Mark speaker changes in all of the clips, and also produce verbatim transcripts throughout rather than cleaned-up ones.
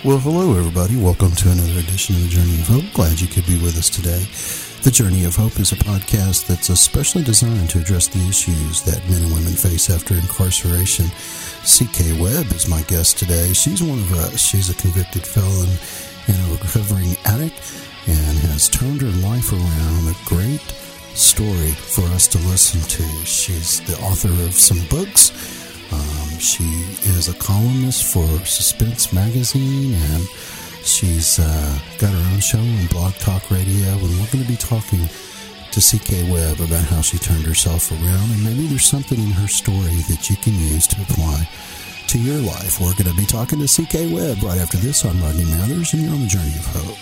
Speaker 1: Well, hello, everybody. Welcome to another edition of The Journey of Hope. Glad you could be with us today. The Journey of Hope is a podcast that's especially designed to address the issues that men and women face after incarceration. C K Webb is my guest today. She's one of us. She's a convicted felon and a recovering addict and has turned her life around. A great story for us to listen to. She's the author of some books. Um, she is a columnist for Suspense Magazine, and she's uh, got her own show on Blog Talk Radio, and we're going to be talking to C K Webb about how she turned herself around, and maybe there's something in her story that you can use to apply to your life. We're going to be talking to C K Webb right after this on Rodney Mathers, and you're on The Journey of Hope.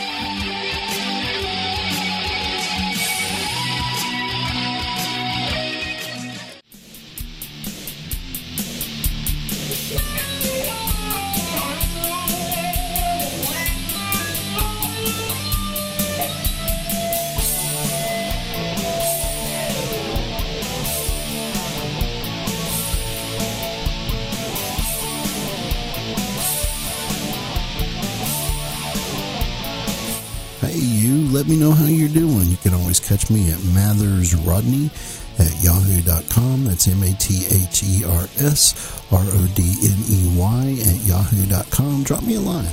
Speaker 1: Let me know how you're doing. You can always catch me at Mathers Rodney at yahoo dot com. That's M A T H E R S R O D N E Y at yahoo dot com. Drop me a line.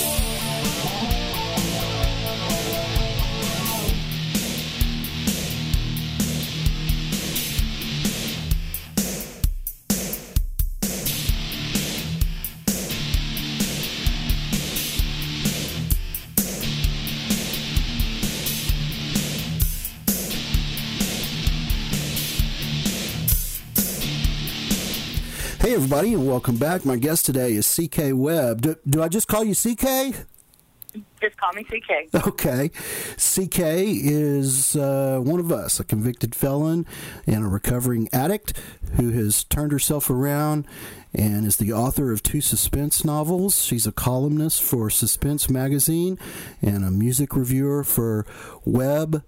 Speaker 1: Hey, everybody, and welcome back. My guest today is C K Webb. Do, do I just call you C K?
Speaker 2: Just call me C K.
Speaker 1: Okay. C K is uh, one of us, a convicted felon and a recovering addict who has turned herself around and is the author of two suspense novels. She's a columnist for Suspense Magazine and a music reviewer for Webb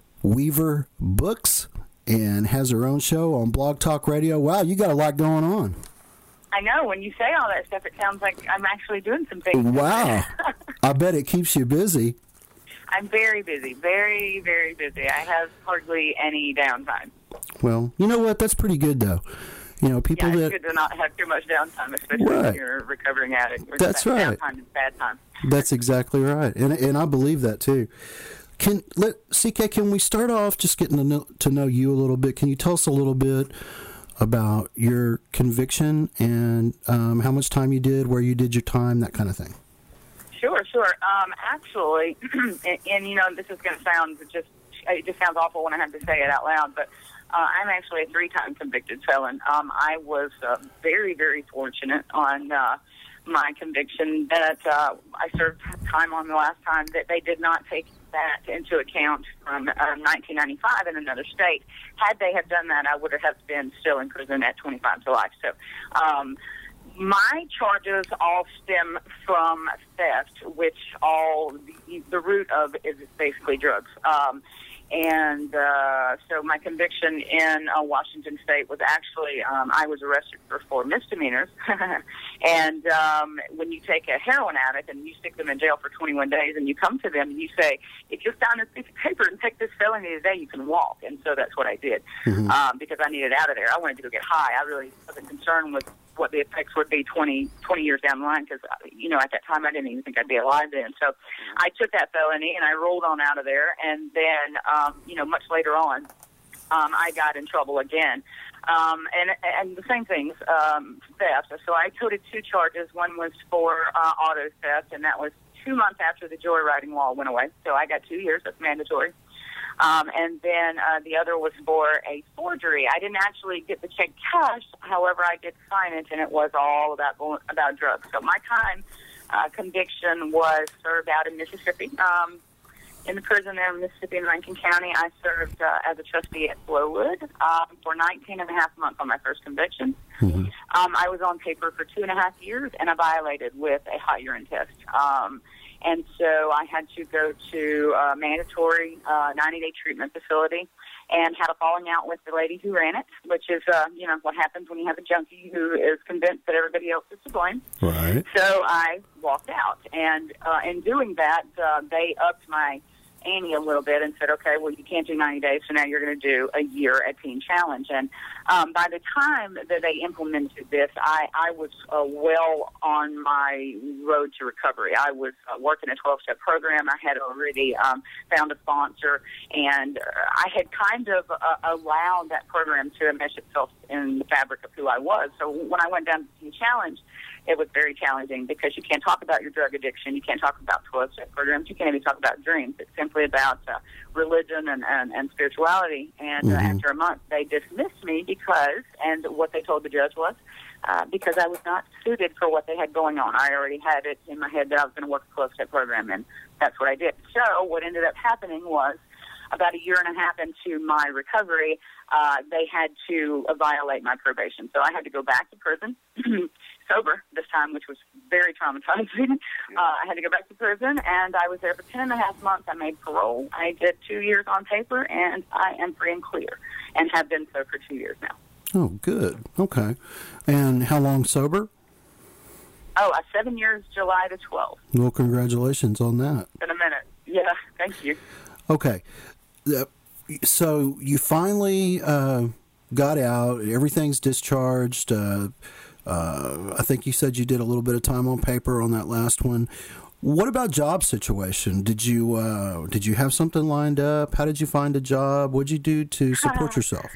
Speaker 1: Weaver Books, and has her own show on Blog Talk Radio. Wow, you got a lot going on.
Speaker 2: I know. When you say all that stuff, it sounds like I'm actually doing some things.
Speaker 1: Wow. I bet it keeps you busy.
Speaker 2: I'm very busy. Very, very busy. I have hardly any downtime.
Speaker 1: Well, you know what? That's pretty good, though. You know, people
Speaker 2: yeah, it's
Speaker 1: that...
Speaker 2: good to not have too much downtime, especially
Speaker 1: right.
Speaker 2: when you're a recovering addict.
Speaker 1: That's right.
Speaker 2: Downtime is bad time.
Speaker 1: That's exactly right. And and I believe that, too. Can let C K, can we start off just getting to know, to know you a little bit? Can you tell us a little bit about your conviction and um, how much time you did, where you did your time, that kind of thing?
Speaker 2: Sure, sure. Um, actually, and, and, you know, this is going to sound just, it just sounds awful when I have to say it out loud, but uh, I'm actually a three-time convicted felon. Um, I was uh, very, very fortunate on uh, my conviction that uh, I served time on the last time that they did not take that into account from uh, nineteen ninety-five in another state. Had they have done that, I would have been still in prison at twenty-five to life. So um, my charges all stem from theft, which all the, the root of is basically drugs. Um, and uh, so my conviction in uh, Washington State was actually, um, I was arrested for four misdemeanors. And um, when you take a heroin addict and you stick them in jail for twenty-one days and you come to them and you say, if you'll sign this piece of paper and take this felony today, you can walk. And so that's what I did mm-hmm. um, because I needed out of there. I wanted to go get high. I really wasn't concerned with what the effects would be twenty, twenty years down the line because, you know, at that time I didn't even think I'd be alive then. So I took that felony and I rolled on out of there. And then, um, you know, much later on, um, I got in trouble again. Um, and and the same things, um, theft. So I coded two charges. One was for uh, auto theft, and that was two months after the joyriding law went away. So I got two years. That's mandatory. Um, and then uh, the other was for a forgery. I didn't actually get the check cashed. However, I did sign it, and it was all about about drugs. So my time uh, conviction was served out in Mississippi. Um, in the prison there in Mississippi in Rankin County, I served uh, as a trustee at Flowood um, for nineteen and a half months on my first conviction. Mm-hmm. Um, I was on paper for two and a half years, and I violated with a hot urine test. Um, and so I had to go to a mandatory uh, ninety-day treatment facility. and had a falling out with the lady who ran it, which is, uh, you know, what happens when you have a junkie who is convinced that everybody else is to blame.
Speaker 1: Right.
Speaker 2: So I walked out, and uh, in doing that, uh, they upped my ante a little bit and said, okay, well, you can't do ninety days, so now you're going to do a year at Teen Challenge. And um, by the time that they implemented this, I, I was uh, well on my road to recovery. I was uh, working a twelve-step program. I had already um, found a sponsor, and uh, I had kind of uh, allowed that program to enmesh itself in the fabric of who I was. So when I went down to Teen Challenge, it was very challenging because you can't talk about your drug addiction. You can't talk about twelve-step programs. You can't even talk about dreams. It's simply about uh, religion and, and, and spirituality. And
Speaker 1: mm-hmm.
Speaker 2: uh, after a month, they dismissed me because, and what they told the judge was, uh, because I was not suited for what they had going on. I already had it in my head that I was going to work a twelve-step program, and that's what I did. So what ended up happening was, about a year and a half into my recovery, uh, they had to uh, violate my probation. So I had to go back to prison, sober this time, which was very traumatizing. Uh, I had to go back to prison, and I was there for ten and a half months. I made parole. I did two years on paper, and I am free and clear, and have been so for two years now.
Speaker 1: Oh, good. Okay. And how long sober?
Speaker 2: Oh, uh, seven years, July the twelfth.
Speaker 1: Well, congratulations on that.
Speaker 2: In a minute. Yeah, thank you.
Speaker 1: Okay. Uh, so you finally uh, got out. Everything's discharged. Uh, uh, I think you said you did a little bit of time on paper on that last one. What about job situation? Did you uh, did you have something lined up? How did you find a job? What did you do to support yourself?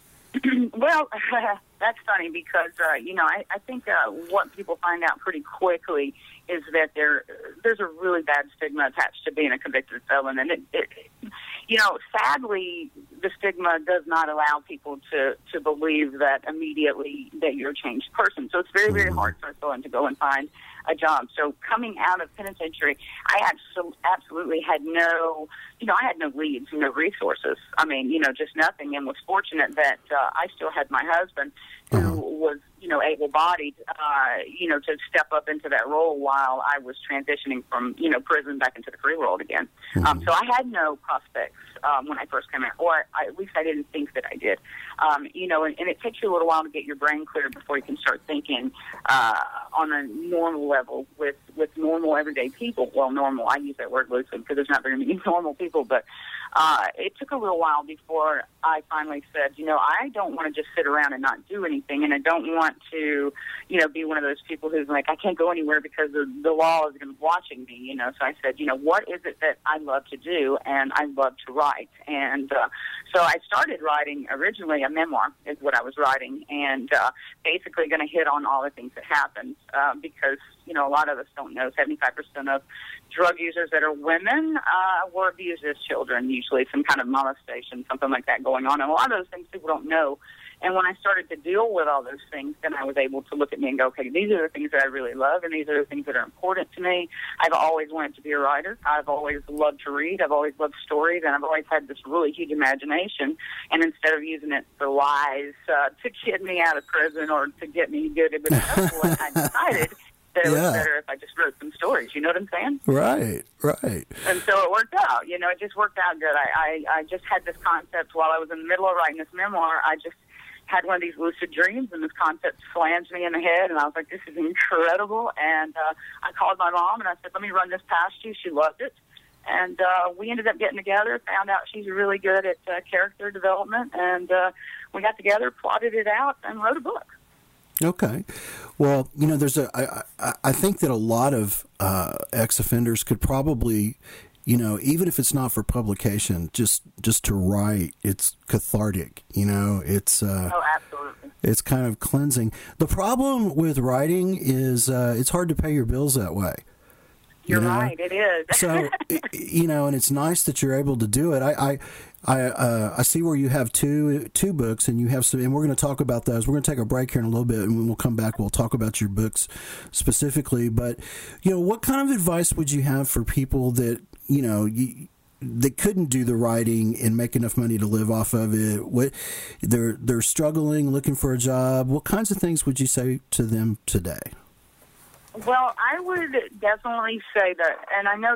Speaker 2: Well, that's funny because, uh, you know, I, I think uh, what people find out pretty quickly is that there there's a really bad stigma attached to being a convicted felon. And, it, it, you know, sadly, the stigma does not allow people to, to believe that immediately that you're a changed person. So it's very, very hard for a felon to go and find a job. So coming out of penitentiary, I absol- absolutely had no, you know, I had no leads, no resources. I mean, you know, just nothing, and was fortunate that uh, I still had my husband who uh-huh. was, you know, able-bodied, uh, you know, to step up into that role while I was transitioning from, you know, prison back into the free world again. Mm-hmm. Um, so I had no prospects um, when I first came out, or I, at least I didn't think that I did. Um, you know, and, and it takes you a little while to get your brain clear before you can start thinking uh, on a normal level with, with normal everyday people. Well, normal, I use that word loosely because there's not very many normal people, but uh, it took a little while before I finally said, you know, I don't want to just sit around and not do anything, and I don't want to, you know, be one of those people who's like, I can't go anywhere because the, the law is going to be watching me, you know. So I said, you know, what is it that I love to do? And I love to write. And uh, so I started writing originally a memoir is what I was writing, and uh, basically going to hit on all the things that happened uh, because, you know, a lot of us don't know seventy-five percent of drug users that are women uh, were abused as children, usually some kind of molestation, something like that going on. And a lot of those things people don't know. And when I started to deal with all those things, then I was able to look at me and go, okay, these are the things that I really love, and these are the things that are important to me. I've always wanted to be a writer. I've always loved to read. I've always loved stories, and I've always had this really huge imagination. And instead of using it for lies uh, to get me out of prison or to get me good at the I decided that it
Speaker 1: yeah.
Speaker 2: was better if I just wrote some stories. You know what I'm saying?
Speaker 1: Right, right.
Speaker 2: And so it worked out. You know, it just worked out good. I, I, I just had this concept while I was in the middle of writing this memoir. I just had one of these lucid dreams, and this concept slammed me in the head, and I was like, this is incredible. And uh, I called my mom, and I said, let me run this past you. She loved it. And uh, we ended up getting together, found out she's really good at uh, character development, and uh, we got together, plotted it out, and wrote a book.
Speaker 1: Okay. Well, you know, there's a, I, I, I think that a lot of uh, ex-offenders could probably, you know, even if it's not for publication, just, just to write, it's cathartic, you know, it's, uh,
Speaker 2: oh, absolutely.
Speaker 1: It's kind of cleansing. The problem with writing is uh, it's hard to pay your bills that way.
Speaker 2: You're
Speaker 1: you know?
Speaker 2: right, it is.
Speaker 1: So, you know, and it's nice that you're able to do it. I, I, I, uh, I see where you have two two books, and you have some, and we're going to talk about those. We're going to take a break here in a little bit, and when we'll come back, we'll talk about your books specifically. But, you know, what kind of advice would you have for people that, you know, you, that couldn't do the writing and make enough money to live off of it? What they're they're struggling, looking for a job. What kinds of things would you say to them today?
Speaker 2: Well, I would definitely say that, and I know that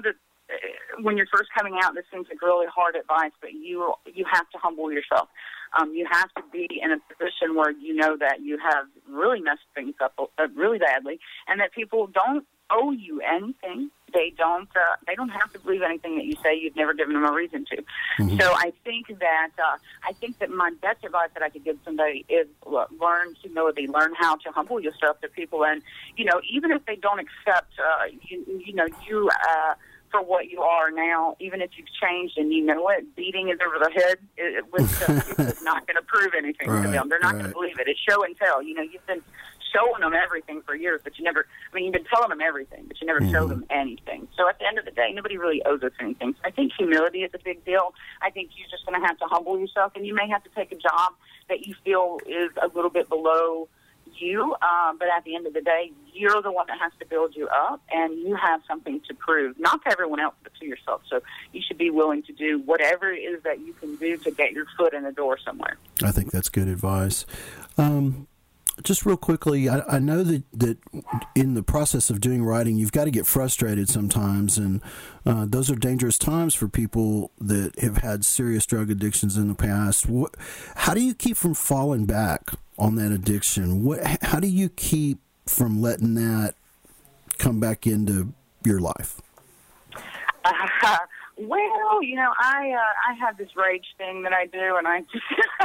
Speaker 2: when you're first coming out, this seems like really hard advice, but you you have to humble yourself. Um, you have to be in a position where you know that you have really messed things up uh, really badly, and that people don't owe you anything. They don't. Uh, they don't have to believe anything that you say. You've never given them a reason to. Mm-hmm. So I think that uh, I think that my best advice that I could give somebody is look, learn humility. Learn how to humble yourself to people, and you know, even if they don't accept, uh, you, you know, you. Uh, for what you are now, even if you've changed and you know it, beating it over the head it, it with uh, people is not going to prove anything right, to them. They're not right. going to believe it. It's show and tell. You know, you've been showing them everything for years, but you never, I mean, you've been telling them everything, but you never mm-hmm. show them anything. So at the end of the day, nobody really owes us anything. So I think humility is a big deal. I think you're just going to have to humble yourself, and you may have to take a job that you feel is a little bit below you, um, but at the end of the day, you're the one that has to build you up, and you have something to prove, not to everyone else, but to yourself. So you should be willing to do whatever it is that you can do to get your foot in the door somewhere.
Speaker 1: I think that's good advice. Um, just real quickly, I, I know that, that in the process of doing writing, you've got to get frustrated sometimes, and uh, those are dangerous times for people that have had serious drug addictions in the past. What, how do you keep from falling back on that addiction? What, how do you keep from letting that come back into your life?
Speaker 2: Uh, well, you know, I uh, I have this rage thing that I do, and I just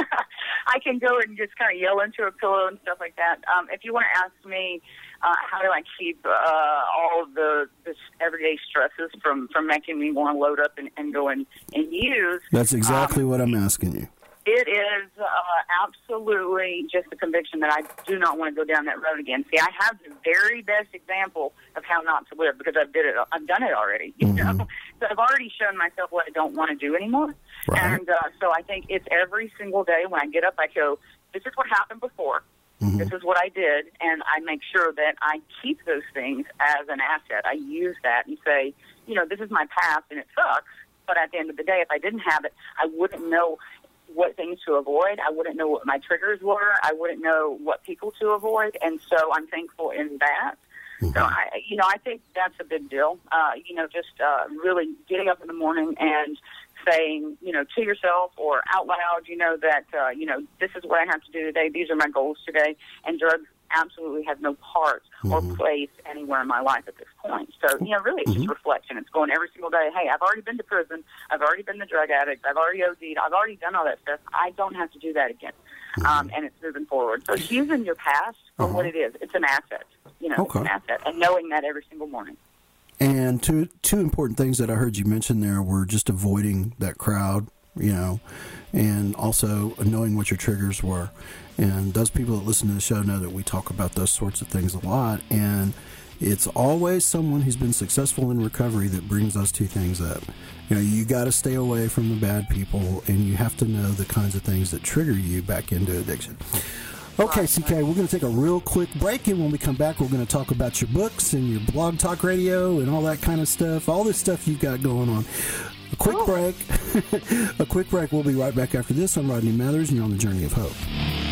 Speaker 2: I can go and just kind of yell into a pillow and stuff like that. Um, if you want to ask me, uh, how do I keep uh, all of the, the everyday stresses from, from making me want to load up and, and go and, and use?
Speaker 1: That's exactly um, what I'm asking you.
Speaker 2: It is uh, absolutely just a conviction that I do not want to go down that road again. See, I have the very best example of how not to live because I've did it. I've done it already. You mm-hmm. know, so I've already shown myself what I don't want to do anymore. Right. And uh, so I think it's every single day when I get up, I go, "This is what happened before. Mm-hmm. This is what I did," and I make sure that I keep those things as an asset. I use that and say, you know, this is my past and it sucks. But at the end of the day, if I didn't have it, I wouldn't know what things to avoid. I wouldn't know what my triggers were. I wouldn't know what people to avoid. And so I'm thankful in that. Mm-hmm. So, I, you know, I think that's a big deal. Uh, you know, just uh, really getting up in the morning and saying, you know, to yourself or out loud, you know, that, uh, you know, this is what I have to do today. These are my goals today. And drugs absolutely have no part or mm-hmm. place anywhere in my life at this point. So, you know, really it's just mm-hmm. reflection. It's going every single day, hey, I've already been to prison. I've already been the drug addict. I've already O D'd. I've already done all that stuff. I don't have to do that again. Mm-hmm. Um, and it's moving forward. So it's using your past for uh-huh. what it is. It's an asset. You know, okay. It's an asset. And knowing that every single morning.
Speaker 1: And two two important things that I heard you mention there were just avoiding that crowd, you know, and also knowing what your triggers were. And those people that listen to the show know that we talk about those sorts of things a lot. And it's always someone who's been successful in recovery that brings those two things up. You know, you got to stay away from the bad people, and you have to know the kinds of things that trigger you back into addiction. Okay, C K, we're going to take a real quick break, and when we come back, we're going to talk about your books and your blog talk radio and all that kind of stuff, all this stuff you've got going on. A quick oh. break. A quick break. We'll be right back after this. I'm Rodney Mathers, and you're on the Journey of Hope.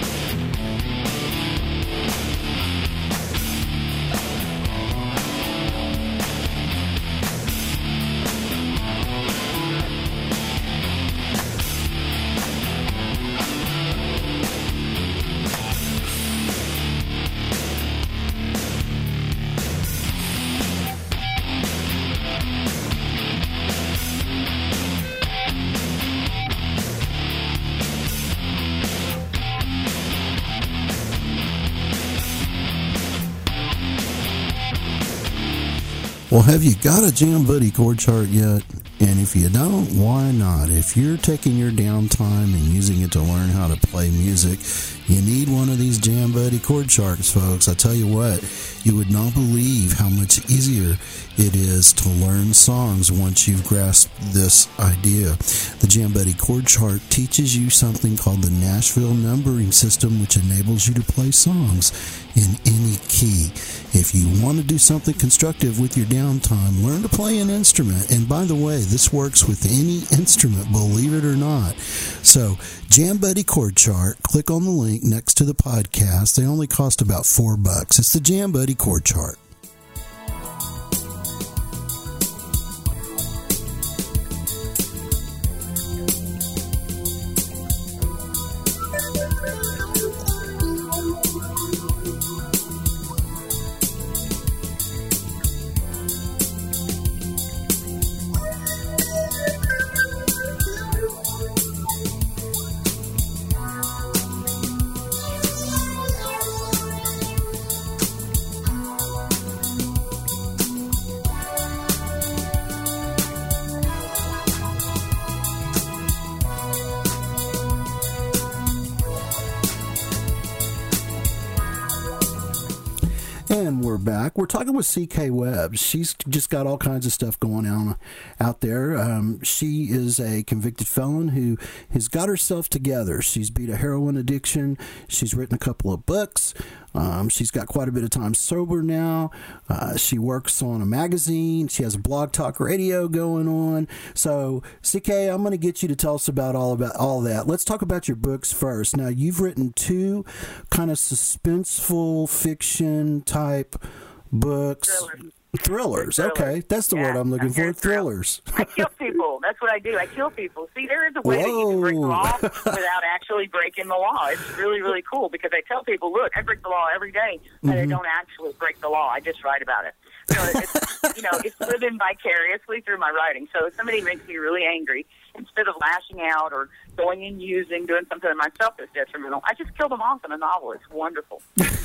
Speaker 1: Well, have you got a Jam Buddy chord chart yet? And if you don't, why not? If you're taking your downtime and using it to learn how to play music, you need one of these Jam Buddy chord charts, folks. I tell you what, you would not believe how much easier it is to learn songs once you've grasped this idea. The Jam Buddy chord chart teaches you something called the Nashville numbering system, which enables you to play songs in any key. If you want to do something constructive with your downtime, learn to play an instrument. And by the way, this works with any instrument, believe it or not. So, Jam Buddy chord chart, click on the link next to the podcast. They only cost about four bucks. It's the Jam Buddy chord chart. And we're back. We're talking with C K Webb. She's just got all kinds of stuff going on out there. Um, she is a convicted felon who has got herself together. She's beat a heroin addiction. She's written a couple of books. Um, she's got quite a bit of time sober now. Uh, she works on a magazine. She has a blog talk radio going on. So, C K, I'm going to get you to tell us about all about all that. Let's talk about your books first. Now, you've written two kind of suspenseful fiction type books.
Speaker 2: Thrillers.
Speaker 1: Thrillers.
Speaker 2: Thrillers.
Speaker 1: Okay, that's the
Speaker 2: yeah,
Speaker 1: word I'm looking for. Thrillers.
Speaker 2: I kill people. That's what I do. I kill people. See, there is a way Whoa. that you can break the law without actually breaking the law. It's really, really cool because I tell people, look, I break the law every day, but mm-hmm. I don't actually break the law. I just write about it. So it's, you know, it's living vicariously through my writing. So if somebody makes me really angry, instead of lashing out or going and using, doing something to myself that's detrimental, I just kill them off in a novel. It's wonderful.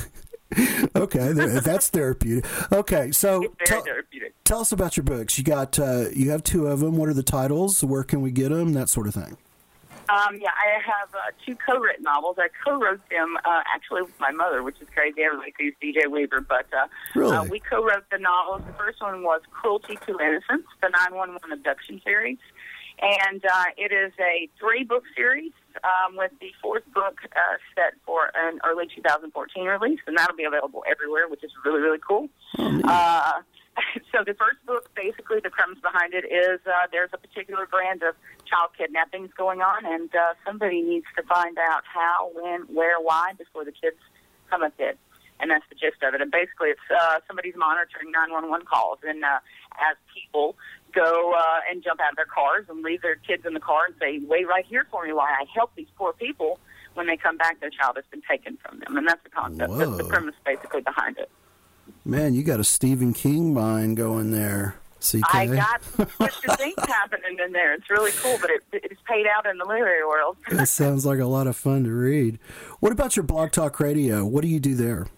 Speaker 1: Okay, that's therapeutic. Okay, so
Speaker 2: it's very
Speaker 1: tell,
Speaker 2: therapeutic.
Speaker 1: Tell us about your books. You got, uh, you have two of them. What are the titles? Where can we get them? That sort of thing.
Speaker 2: Um, yeah, I have uh, two co-written novels. I co-wrote them uh, actually with my mother, which is crazy. Everybody sees D J Weaver, but uh,
Speaker 1: really?
Speaker 2: uh, we co-wrote the novels. The first one was Cruelty to Innocence, the nine one one abduction series. And uh, it is a three-book series um, with the fourth book uh, set for an early two thousand fourteen release, and that'll be available everywhere, which is really, really cool.
Speaker 1: Oh,
Speaker 2: uh, so the first book, basically the premise behind it is uh, there's a particular brand of child kidnappings going on, and uh, somebody needs to find out how, when, where, why before the kids come up dead. And that's the gist of it. And basically it's uh, somebody's monitoring nine one one calls, and uh, as people go uh, and jump out of their cars and leave their kids in the car and say, wait right here for me while I help these poor people, when they come back, their child has been taken from them. And that's the concept.
Speaker 1: Whoa.
Speaker 2: That's the premise basically behind it.
Speaker 1: Man, you got a Stephen King mind going there, C K.
Speaker 2: I got some twisted things happening in there. It's really cool, but it, it's paid out in the literary world.
Speaker 1: It sounds like a lot of fun to read. What about your Blog Talk Radio? What do you do there?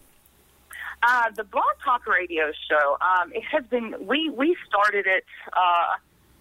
Speaker 2: Uh, the Blog Talk Radio show, um, it has been, we, we started it, uh,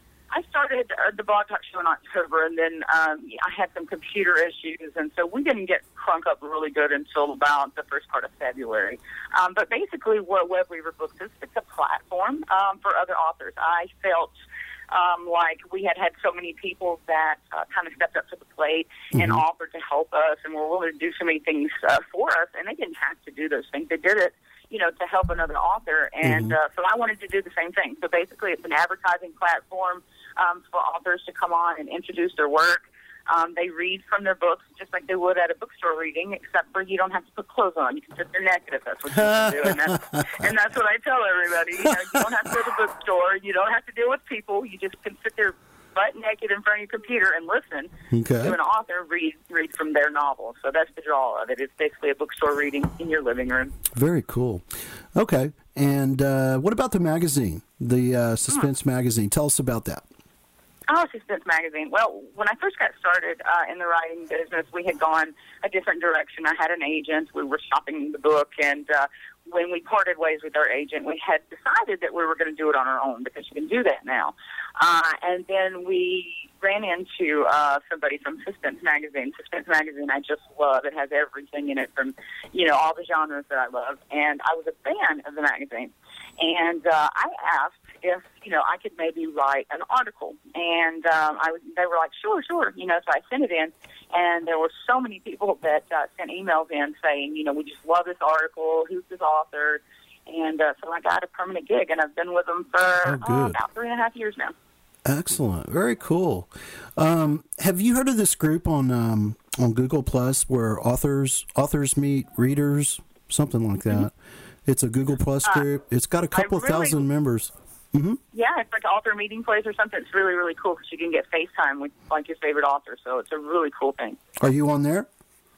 Speaker 2: I started uh, the Blog Talk show in October, and then um, I had some computer issues, and so we didn't get crunk up really good until about the first part of February. Um, but basically what Web Weaver Books is, it's a platform um, for other authors. I felt um, like we had had so many people that uh, kind of stepped up to the plate mm-hmm. and offered to help us, and were willing to do so many things uh, for us, and they didn't have to do those things. They did it, you know, to help another author, and mm-hmm. uh, so I wanted to do the same thing. So basically it's an advertising platform um, for authors to come on and introduce their work. Um, they read from their books just like they would at a bookstore reading, except for you don't have to put clothes on. You can sit there naked if that's what you want to do. And that's, and that's what I tell everybody. You know, you don't have to go to the bookstore. You don't have to deal with people. You just can sit there butt naked in front of your computer and listen
Speaker 1: okay.
Speaker 2: to an author read read from their novel. So that's the draw of it. It's basically a bookstore reading in your living room.
Speaker 1: Very cool. Okay. And uh, what about the magazine, the uh, Suspense hmm. magazine? Tell us about that.
Speaker 2: Oh, Suspense magazine. Well, when I first got started uh, in the writing business, we had gone a different direction. I had an agent. We were shopping the book, and uh, when we parted ways with our agent, we had decided that we were going to do it on our own, because you can do that now. Uh, and then we ran into uh, somebody from Suspense magazine. Suspense magazine I just love. It has everything in it from, you know, all the genres that I love. And I was a fan of the magazine. And uh, I asked if, you know, I could maybe write an article. And um, I was, they were like, sure, sure. You know, so I sent it in. And there were so many people that uh, sent emails in saying, you know, we just love this article. Who's this author? And uh, so I got a permanent gig, and I've been with them for
Speaker 1: oh,
Speaker 2: uh, about three and a half years now.
Speaker 1: Excellent. Very cool. Um, have you heard of this group on um, on Google Plus where authors authors meet readers, something like that? Mm-hmm. It's a Google Plus group. Uh, it's got a couple really, thousand members. Mm-hmm.
Speaker 2: Yeah, it's like author meeting place or something. It's really, really cool because you can get FaceTime with like your favorite author. So it's a really cool thing.
Speaker 1: Are you on there?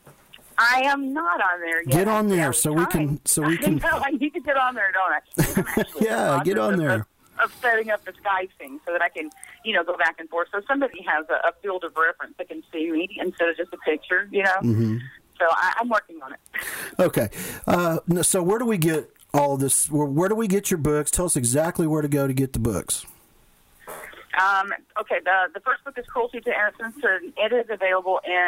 Speaker 2: I am not on there yet.
Speaker 1: Get on there so we can. So we can.
Speaker 2: I know, I need to get on there, don't I?
Speaker 1: Yeah, get on there.
Speaker 2: Of, of setting up the Skype thing so that I can, you know, go back and forth. So somebody has a, a field of reference that can see me instead of just a picture, you know.
Speaker 1: Mm-hmm.
Speaker 2: So I, I'm working on it.
Speaker 1: Okay. Uh, so where do we get all of this? Where, where do we get your books? Tell us exactly where to go to get the books.
Speaker 2: Um, okay, the the first book is Cruelty to Innocence, and it is available in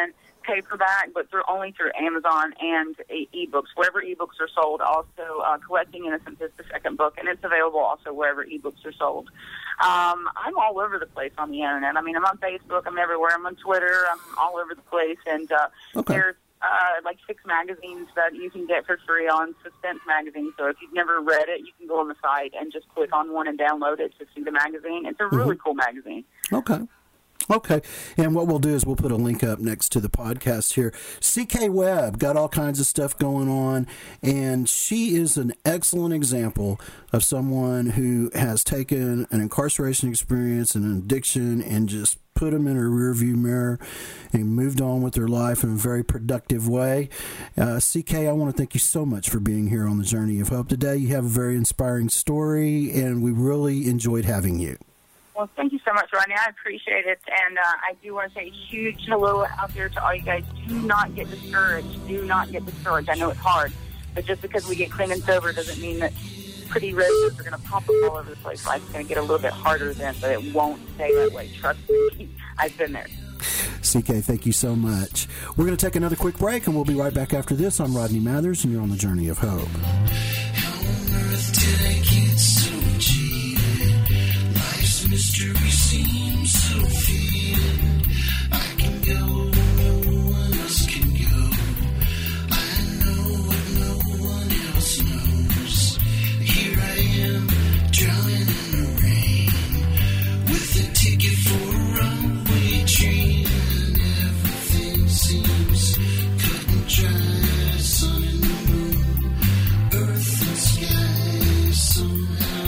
Speaker 2: paperback, but through only through Amazon and e- ebooks, wherever ebooks are sold. Also, uh, Collecting Innocence is the second book, and it's available also wherever ebooks are sold. Um, I'm all over the place on the internet. I mean, I'm on Facebook. I'm everywhere. I'm on Twitter. I'm all over the place. And uh,
Speaker 1: okay.
Speaker 2: there's uh, like six magazines that you can get for free on Suspense Magazine. So if you've never read it, you can go on the site and just click on one and download it to see the magazine. It's a really mm-hmm. cool magazine.
Speaker 1: Okay. Okay, and what we'll do is we'll put a link up next to the podcast here. C K Webb got all kinds of stuff going on, and she is an excellent example of someone who has taken an incarceration experience and an addiction and just put them in her rearview mirror and moved on with their life in a very productive way. Uh, C K, I want to thank you so much for being here on the Journey of Hope today. You have a very inspiring story, and we really enjoyed having you.
Speaker 2: Well, thank you so much, Rodney. I appreciate it. And uh, I do want to say a huge hello out there to all you guys. Do not get discouraged. Do not get discouraged. I know it's hard, but just because we get clean and sober doesn't mean that pretty roses are going to pop up all over the place. Life's going to get a little bit harder then, but it won't stay that way. Trust me. I've been there.
Speaker 1: C K, thank you so much. We're going to take another quick break, and we'll be right back after this. I'm Rodney Mathers, and you're on the Journey of Hope.
Speaker 3: How on earth did I get so cheated? Mystery seems so faded. I can go where no one else can go. I know what no one else knows. Here I am, drowning in the rain, with a ticket for a runaway train, and everything seems cut and dry. Sun and the moon, earth and sky, somehow.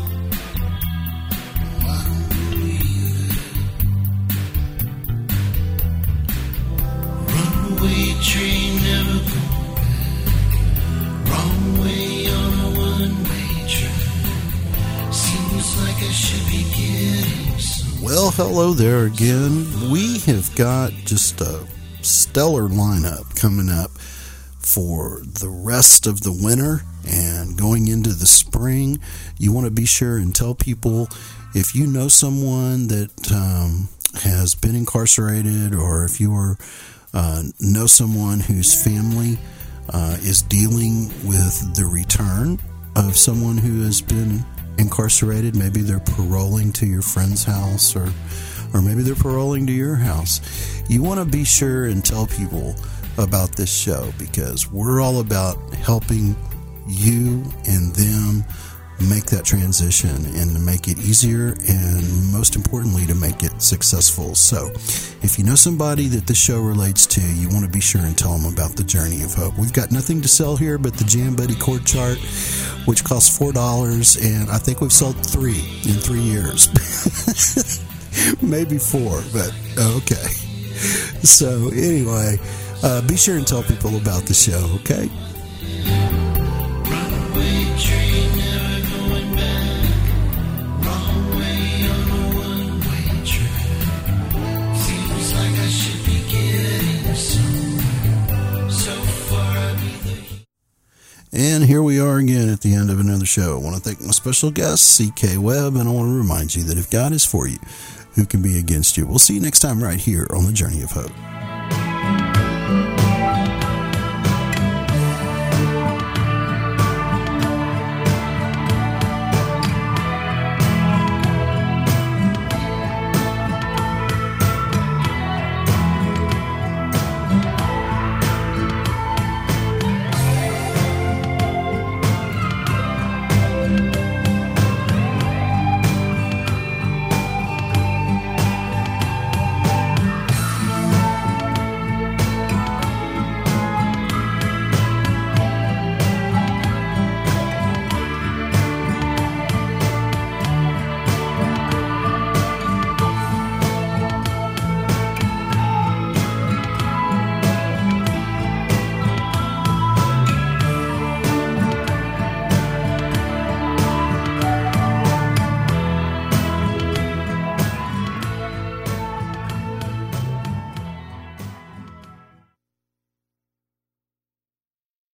Speaker 3: Train never go back. Wrong way on a one-way track. Seems like I should be getting some.
Speaker 1: Well, hello there again. We have got just a stellar lineup coming up for the rest of the winter and going into the spring. You want to be sure and tell people, if you know someone that um, has been incarcerated, or if you are Uh, know someone whose family uh, is dealing with the return of someone who has been incarcerated. Maybe they're paroling to your friend's house, or or maybe they're paroling to your house. You want to be sure and tell people about this show, because we're all about helping you and them make that transition and to make it easier, and most importantly, to make it successful. So if you know somebody that this show relates to, you want to be sure and tell them about the Journey of Hope. We've got nothing to sell here but the Jam Buddy chord chart, which costs four dollars, and I think we've sold three in three years. Maybe four, but okay. So anyway, uh, be sure and tell people about the show, okay?
Speaker 3: Runaway train never going back. Wrong way on a one-way track. Seems like I should be getting somewhere. So far I'll be the...
Speaker 1: And here we are again at the end of another show. I want to thank my special guest, C K Webb, and I want to remind you that if God is for you, who can be against you? We'll see you next time right here on the Journey of Hope.